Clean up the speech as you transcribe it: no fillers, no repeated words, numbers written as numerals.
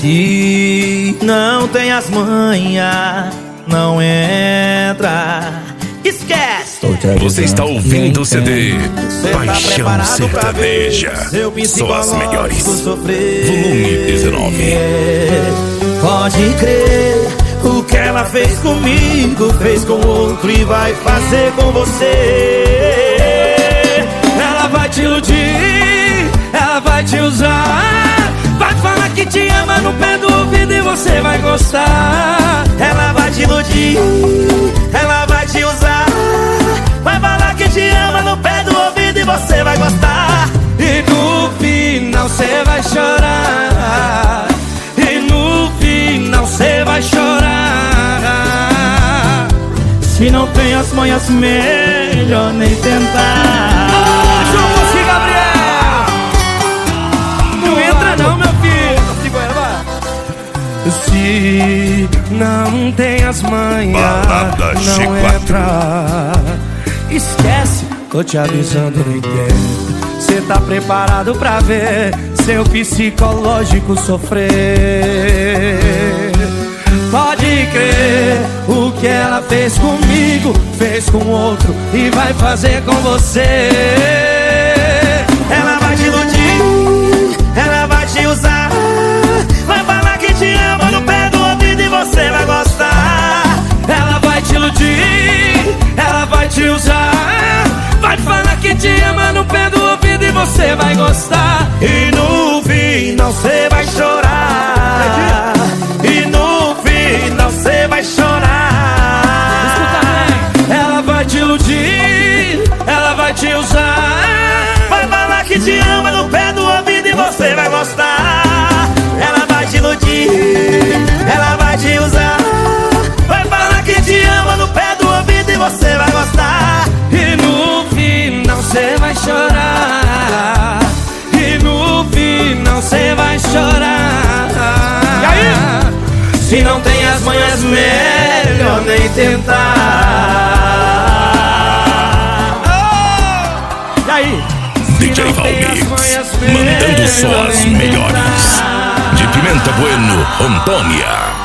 Se não tem as manhas, não entra. Esquece! Você está ouvindo o CD Paixão Sertaneja. Só as melhores. Volume 19. Pode crer, o que ela fez comigo, fez com outro e vai fazer com você. Ela vai te iludir, ela vai te usar, vai falar que te ama no pé do ouvido e você vai gostar. Ela vai te iludir, ela vai te usar, vai falar que te ama no pé do ouvido e você vai gostar. E no final você vai chorar, e no final você vai chorar. Se não tem as manhas, melhor nem tentar. João Bosco e Gabriel, não entra não, meu filho. Se não tem as manhas, Balada não G4. entra. Esquece, tô te avisando, não entendo. Cê tá preparado pra ver seu psicológico sofrer. Pode crer, o que ela fez comigo, fez com outro e vai fazer com você. Ela vai te iludir, ela vai te usar, vai falar que te ama no pé do ouvido e você vai gostar. Ela vai te iludir, ela vai te usar, vai falar que te ama no pé do ouvido e você vai gostar. E no final você vai chorar, e no final você vai chorar. Ela vai te iludir, ela vai te usar, vai falar que te ama no pé do ouvido e você vai gostar. Ela vai te iludir, ela vai te usar, vai falar que te ama no pé do ouvido e você vai gostar. E no final você vai chorar, e no final você vai chorar. E aí? Se não tem as manhas, melhor nem tentar. Oh! E aí? DJ Valmix, mandando só as melhores. De Pimenta Bueno, Antônia.